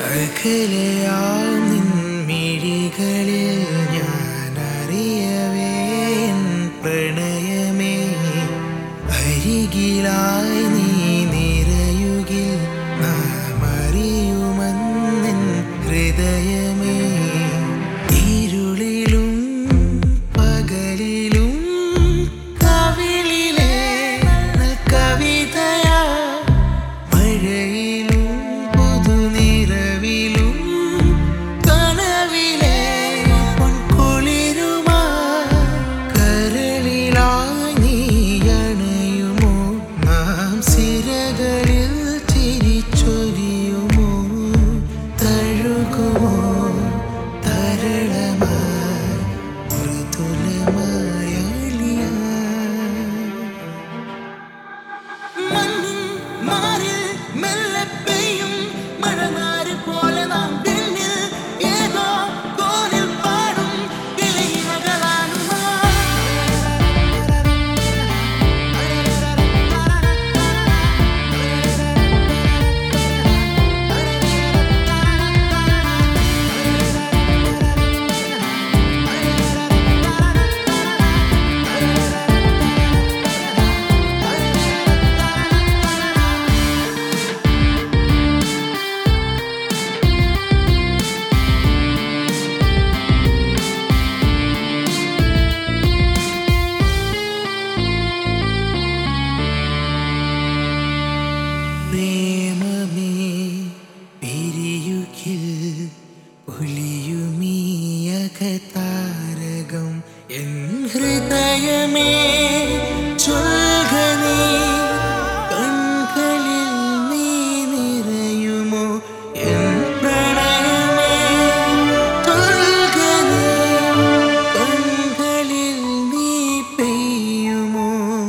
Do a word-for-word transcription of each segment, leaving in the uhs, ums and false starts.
അകലെയാൽ നിൻ മിഴികളിൽ ഞാൻ അറിയവേ എൻ പ്രണയമേ അരികിലായി നീ നിറയുകിൽ നാം അറിയുമെന്നെൻ ഹൃദയമേ ഇരുളിലും പകലിലും കവിളിലെ കവിതയാ മഴയിലും പുതുനിറവിലും കനവിലെ പൊൻകുളിരുമാ കരളിലായി നീ അണയുമോ നാം സിരകളിൽ ചിരിച്ചൊരിയുമോ തഴുകുമോ തരളമായി മൃദുലമായ മണ്ണിൻ മാറിൽ മെല്ലെ പെയ്യും മഴനാര് പോലെ നാം പിന്നിൽ ഏതോ കോലിൽ പാടും കിളിയിണകളാണ് പ്രേമമേ പിരിയുകിൽ ഒളിയുമീയകതാരകം എൻ ഹൃദയമേ ചൊൽക നീ കൺകളിൽ നീ നിറയുമോ എൻ പ്രണയമേ ചൊൽക നീ കൺകളിൽ നീ പെയ്യുമോ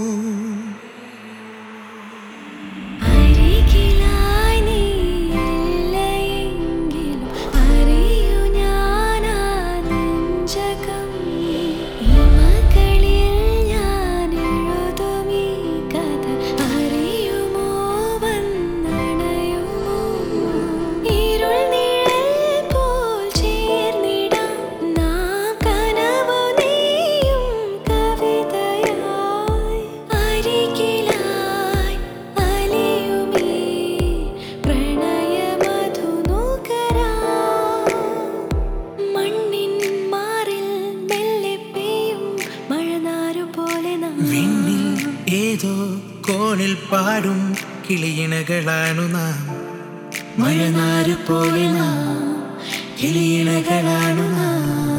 അരികിലായി നീയില്ലെങ്കിലും അറിയൂ ഞാനാ നെഞ്ചകം ഇമകളിൽ ഞാൻ എഴുതുമീ കഥ അറിയുമോ വന്നണയുമോ ഇരുൾ നിഴൽ പോൽ ചേർന്നിടാം നാം കനവു നെയ്യും കവിതയായി അരികിലായി അലിയുമീ പ്രണയമധു നുകരാം മണ്ണിൻ മാറിൽ മെല്ലെ പെയ്യും മഴനാരു പോലെ നാം വിണ്ണിൽ ഏതോ കോണിൽ പാടും കിളിയിണകളാണു നാം മഴനാര് പോലെ നാം കിളിയിണകളാണു നാം